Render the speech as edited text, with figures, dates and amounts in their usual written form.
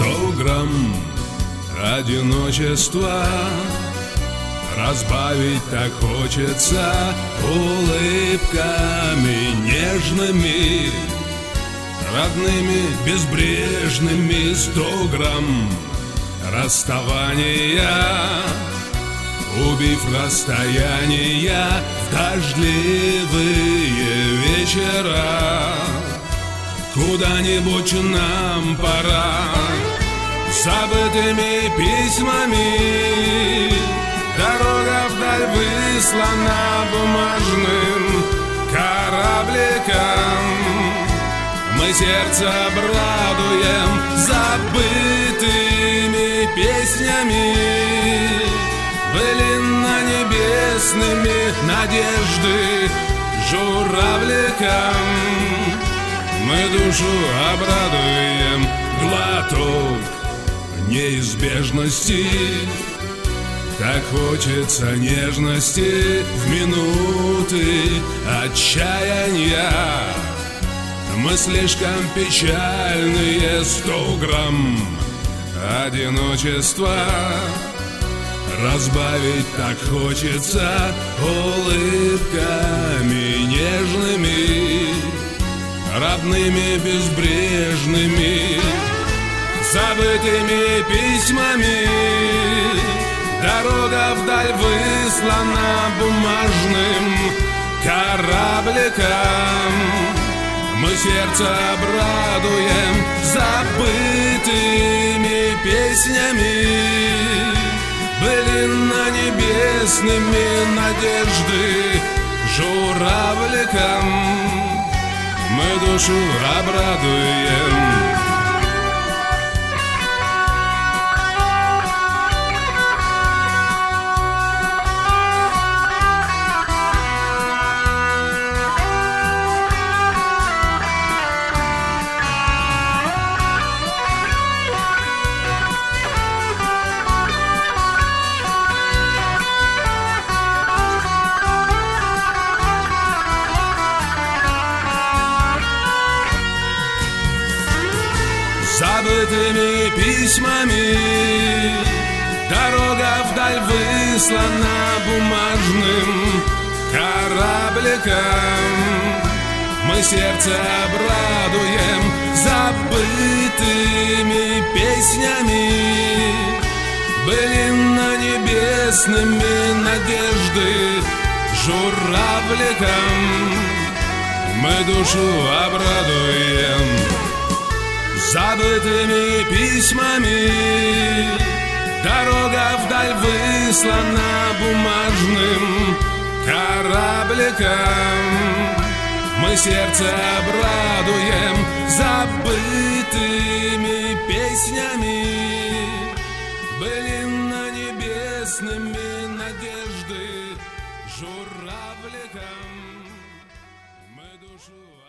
100 грамм одиночества разбавить так хочется улыбками нежными, родными, безбрежными. 100 грамм расставания, убив расстояния в дождливые вечера. Куда-нибудь нам пора, забытыми письмами. Дорога вдаль выслана бумажным корабликом. Мы сердце обрадуем забытыми песнями. Былинно небесными надежды журавликом. Мы душу обрадуем глоток неизбежности. Так хочется нежности в минуты отчаяния. Мы слишком печальные. 100 грамм одиночества разбавить так хочется улыбками нежными, родными, безбрежными, забытыми письмами. Дорога вдаль выслана бумажным корабликом. Мы сердце обрадуем забытыми песнями. Былинно небесными надежды журавликом. Мы душу обрадуем. Забытыми письмами дорога вдаль выслана бумажным корабликом. Мы сердце обрадуем забытыми песнями. Былинно небесными надежды журавликом. Мы душу обрадуем забытыми письмами. Дорога вдаль выслана бумажным корабликом. Мы сердце обрадуем забытыми песнями. Былинно небесными надежды журавликом. Мы душу